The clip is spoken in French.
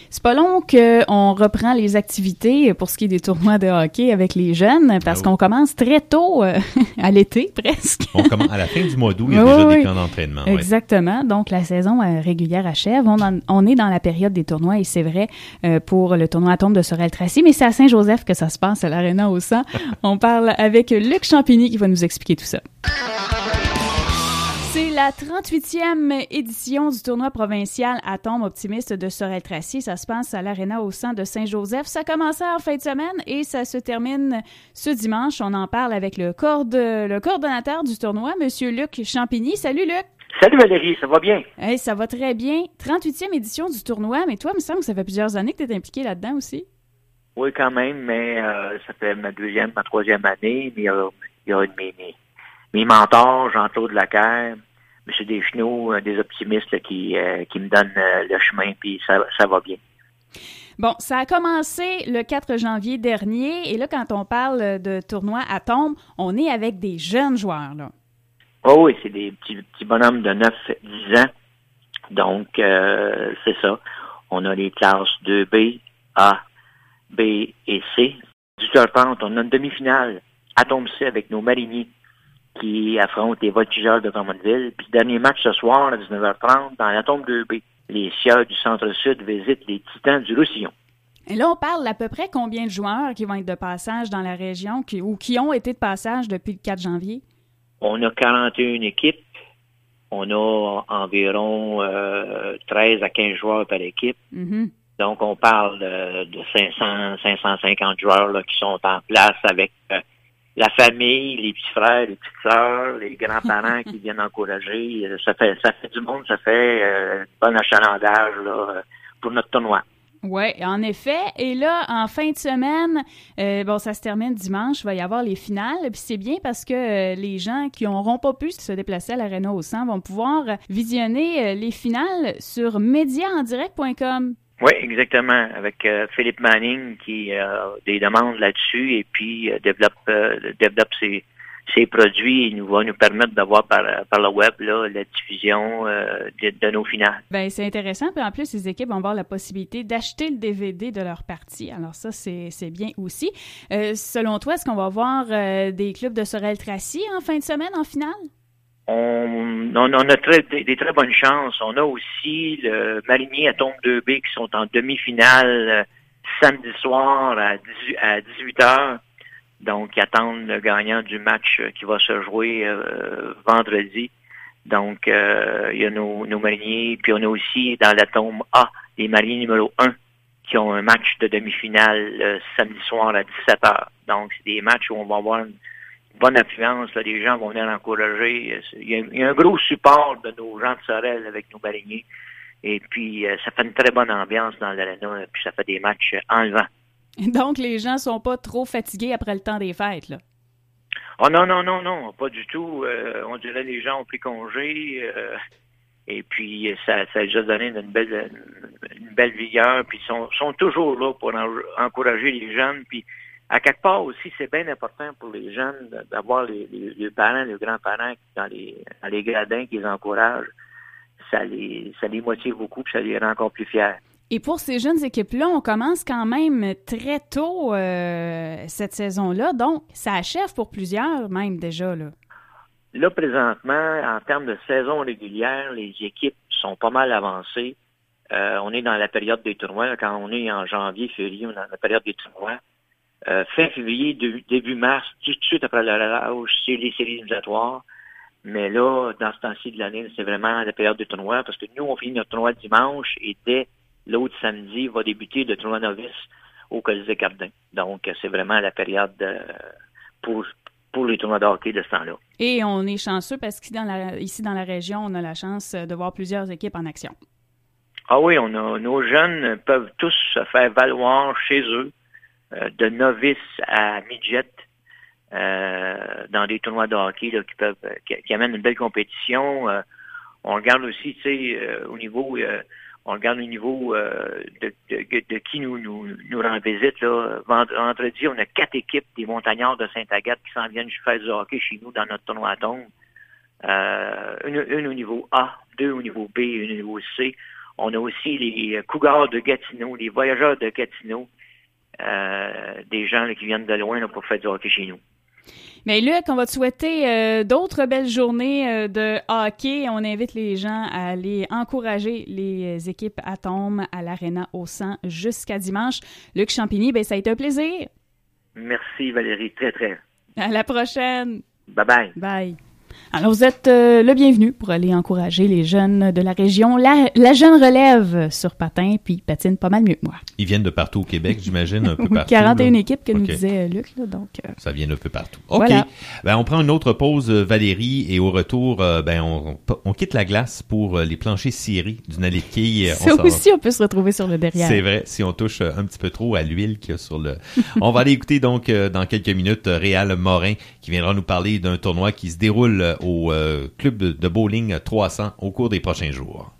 C'est pas long qu'on reprend les activités pour ce qui est des tournois de hockey avec les jeunes, parce qu'on commence très tôt à l'été, presque. On commence à la fin du mois d'août, il y a déjà des camps d'entraînement. Exactement. Donc, la saison régulière achève. On est dans la période des tournois, et c'est vrai pour le tournoi Atome de Sorel-Tracy, mais c'est à Saint-Joseph que ça se passe, à l'Arena au Sang. On parle avec Luc Champigny qui va nous expliquer tout ça. C'est la 38e édition du tournoi provincial Atome Optimiste de Sorel-Tracy. Ça se passe à l'Arena au Sang de Saint-Joseph. Ça commençait en fin de semaine et ça se termine ce dimanche. On en parle avec le coordonnateur du tournoi, M. Luc Champigny. Salut Luc! Salut Valérie, ça va bien? Hey, ça va très bien. 38e édition du tournoi, mais toi, il me semble que ça fait plusieurs années que tu es impliqué là-dedans aussi. Oui, quand même, mais ça fait ma troisième année. Mais il y a mes mentors, Jean-Claude Lacaire, M. Deschenaux, des optimistes là, qui me donnent le chemin, puis ça va bien. Bon, ça a commencé le 4 janvier dernier, et là, quand on parle de tournoi Atome, on est avec des jeunes joueurs, là. Oh oui, c'est des petits bonhommes de 9-10 ans. Donc, c'est ça. On a les classes 2B, A, B et C. 18h30, on a une demi-finale Atome C avec nos mariniers qui affrontent les voltigeurs de Drummondville. Puis, dernier match ce soir à 19h30 dans l'Atome 2B. Les Sieurs du Centre-Sud visitent les Titans du Roussillon. Et là, on parle d'à peu près combien de joueurs qui vont être de passage dans la région ou qui ont été de passage depuis le 4 janvier? On a 41 équipes. On a environ 13 à 15 joueurs par équipe. Mm-hmm. Donc, on parle de 550 joueurs là, qui sont en place avec la famille, les petits frères, les petites sœurs, les grands-parents qui viennent encourager. Ça fait du monde, ça fait bon achalandage là, pour notre tournoi. Oui, en effet. Et là, en fin de semaine, ça se termine dimanche, il va y avoir les finales. Puis c'est bien parce que les gens qui n'auront pas pu se déplacer à l'Arena au Sang vont pouvoir visionner les finales sur mediaendirect.com. Oui, exactement. Avec Philippe Manning qui a des demandes là-dessus et puis développe ses produits et va nous permettre d'avoir par le web là, la diffusion de nos finales. Bien, c'est intéressant. Puis en plus, les équipes vont avoir la possibilité d'acheter le DVD de leur partie. Alors ça, c'est bien aussi. Selon toi, est-ce qu'on va voir des clubs de Sorel-Tracy en fin de semaine en finale? On a des très bonnes chances. On a aussi le Marinier Atome 2B qui sont en demi-finale samedi soir à 18h. Donc, ils attendent le gagnant du match qui va se jouer vendredi. Donc, il y a nos mariniers. Puis, on a aussi dans l'atome A, les mariniers numéro 1 qui ont un match de demi-finale samedi soir à 17h. Donc, c'est des matchs où on va avoir une bonne affluence. Là, les gens vont venir encourager. Il y a un gros support de nos gens de Sorel avec nos mariniers. Et puis, ça fait une très bonne ambiance dans l'aréna. Puis, ça fait des matchs enlevants. Donc, les gens sont pas trop fatigués après le temps des fêtes, là? Oh non, pas du tout. On dirait que les gens ont pris congé et puis ça a déjà donné une belle vigueur. Puis ils sont toujours là pour encourager les jeunes. Puis à quelque part aussi, c'est bien important pour les jeunes d'avoir les parents, les grands-parents dans les gradins qui les encouragent. Ça les motive beaucoup puis ça les rend encore plus fiers. Et pour ces jeunes équipes-là, on commence quand même très tôt cette saison-là. Donc, ça achève pour plusieurs même déjà, là. Là, présentement, en termes de saison régulière, les équipes sont pas mal avancées. On est dans la période des tournois. Quand on est en janvier, février, on est dans la période des tournois. Fin février, début mars, tout de suite après le relâche, c'est les séries éliminatoires. Mais là, dans ce temps-ci de l'année, c'est vraiment la période des tournois parce que nous, on finit notre tournoi dimanche et dès l'autre samedi va débuter le tournoi novice au Colisée Cardin. Donc, c'est vraiment la période pour les tournois de hockey de ce temps-là. Et on est chanceux parce qu'ici dans la région, on a la chance de voir plusieurs équipes en action. Ah oui, nos jeunes peuvent tous se faire valoir chez eux, de novice à midget, dans des tournois de hockey là, qui amènent une belle compétition. On regarde aussi, tu sais, au niveau... on regarde le niveau de qui nous rend visite. Là. Vendredi, on a 4 équipes des Montagnards de Sainte-Agathe qui s'en viennent faire du hockey chez nous dans notre tournoi Atome. Une au niveau A, 2 au niveau B et une au niveau C. On a aussi les Cougars de Gatineau, les Voyageurs de Gatineau, des gens là, qui viennent de loin là, pour faire du hockey chez nous. Mais Luc, on va te souhaiter d'autres belles journées de hockey. On invite les gens à aller encourager les équipes Atomes à l'Arena au 100 jusqu'à dimanche. Luc Champigny, ça a été un plaisir. Merci Valérie, très très. À la prochaine. Bye bye. Bye. Alors, vous êtes le bienvenu pour aller encourager les jeunes de la région. La jeune relève sur patin, puis patine pas mal mieux que moi. Ils viennent de partout au Québec, j'imagine, un peu partout. 41 équipes que nous Okay. disait Luc. Là, donc, ça vient un peu partout. OK. Voilà. On prend une autre pause, Valérie, et au retour, on quitte la glace pour les planchers cirés d'une allée de quilles. Ça aussi, on peut se retrouver sur le derrière. C'est vrai, si on touche un petit peu trop à l'huile qu'il y a sur le... On va aller écouter donc dans quelques minutes Réal Morin qui viendra nous parler d'un tournoi qui se déroule au club de bowling 300 au cours des prochains jours.